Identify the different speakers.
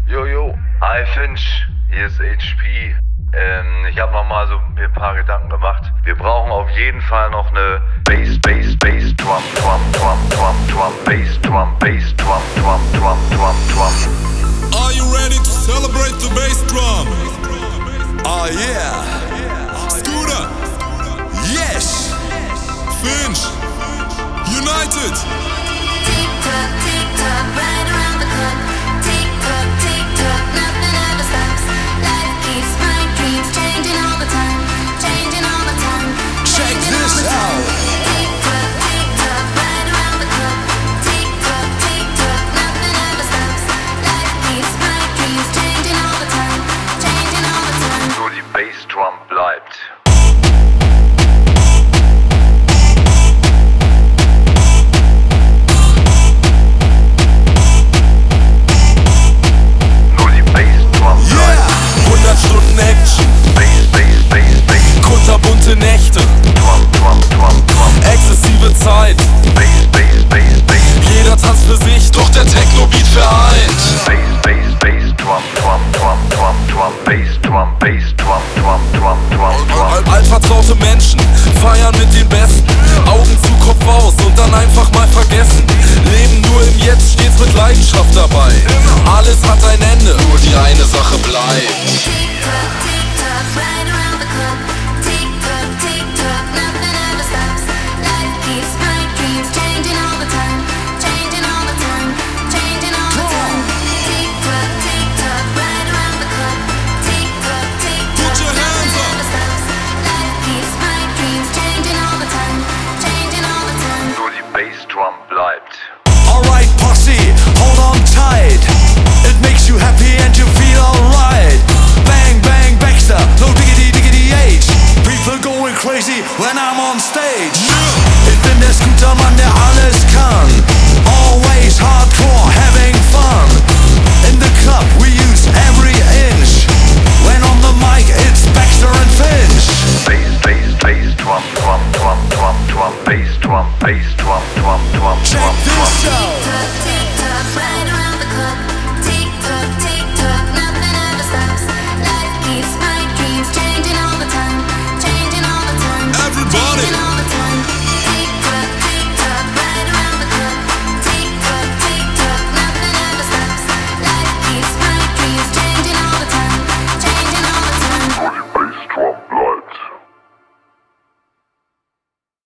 Speaker 1: Jojo, hi Finch, hier ist HP. Ich habe nochmal so mir ein paar Gedanken gemacht. Wir brauchen auf jeden Fall noch eine Bass, Drum, Bass, Drum.
Speaker 2: Are you ready to celebrate the bass drum? Oh yeah. Scooter. Yes. Finch. United.
Speaker 3: Tick tock, right around the clock. Tick tock, nothing ever stops. Life keeps my dreams changing all the time, changing all the time.
Speaker 2: Check this out.
Speaker 3: Tick tock, right around the clock. Tick tock, nothing ever stops. Life keeps my dreams changing all the time, changing all the time.
Speaker 1: Nur die Bassdrum bleibt.
Speaker 2: Kunterbunte Nächte, exzessive Zeit. Jeder tanzt für sich, doch der Techno-Beat vereint. Altvertraute Menschen feiern mit den Besten. Augen zu, Kopf aus und dann einfach mal vergessen. Leben nur im Jetzt, stets mit Leidenschaft dabei. Alles hat ein Ende, nur die eine Sache bleibt.
Speaker 3: Tick tock, right around the clock. Tick tock, nothing ever stops. Life keeps my dreams changing all the time, changing all the time, changing all the time. Tick tock, right around the clock. Tick tock,
Speaker 2: Put your hands
Speaker 3: nothing
Speaker 2: up.
Speaker 3: ever stops. Life keeps my dreams changing all the time, changing all the time.
Speaker 1: Nur die Bassdrum bleibt.
Speaker 4: Alright, posse, hold on tight. It makes you happy and you feel alright. Bang, bang, Baxter, no diggity age. People going crazy when I'm on stage. Ich bin der Scootermann, der alles kann. Always hardcore, having fun. In the club we use every inch. When on the mic it's Baxter and Finch.
Speaker 1: Bass drum,
Speaker 4: Check this out.
Speaker 3: Tick tock, right around